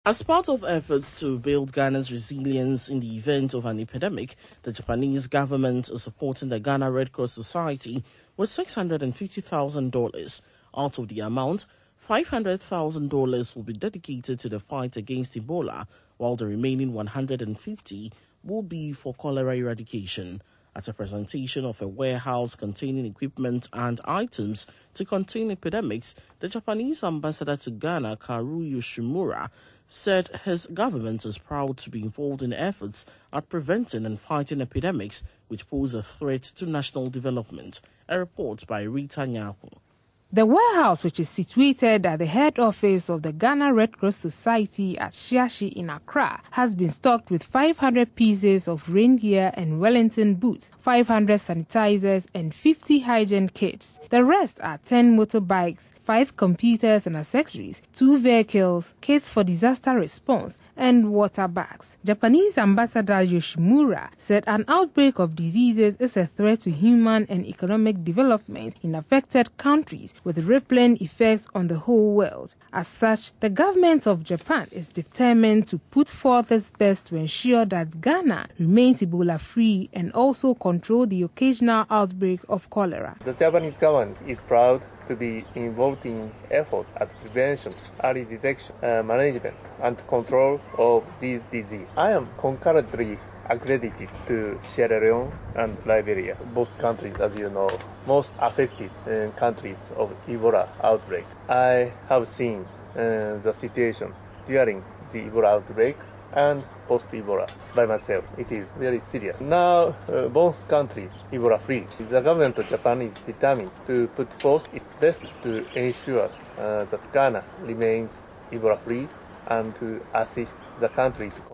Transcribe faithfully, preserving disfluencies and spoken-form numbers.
As part of efforts to build Ghana's resilience in the event of an epidemic, the Japanese government is supporting the Ghana Red Cross Society with six hundred fifty thousand dollars. Out of the amount, five hundred thousand dollars will be dedicated to the fight against Ebola, while the remaining one hundred fifty thousand dollars will be for cholera eradication. At a presentation of a warehouse containing equipment and items to contain epidemics, the Japanese ambassador to Ghana, Kaoru Yoshimura, said his government is proud to be involved in efforts at preventing and fighting epidemics which pose a threat to national development. A report by Rita Nyaku. The warehouse, which is situated at the head office of the Ghana Red Cross Society at Shiashi in Accra, has been stocked with five hundred pieces of rain gear and Wellington boots, five hundred sanitizers and fifty hygiene kits. The rest are ten motorbikes, five computers and accessories, two vehicles, kits for disaster response, and water bags. Japanese Ambassador Yoshimura said an outbreak of diseases is a threat to human and economic development in affected countries, with rippling effects on the whole world. As such, the government of Japan is determined to put forth its best to ensure that Ghana remains Ebola-free and also control the occasional outbreak of cholera. The Japanese government is proud to be involved in efforts at prevention, early detection, uh, management, and control of these diseases. I am concurrently accredited to Sierra Leone and Liberia, both countries, as you know, most affected uh, countries of Ebola outbreak. I have seen uh, the situation during the Ebola outbreak and post-Ebola by myself. It is very serious. Now, uh, both countries Ebola-free. The government of Japan is determined to put forth its best to ensure uh, that Ghana remains Ebola-free and to assist the country to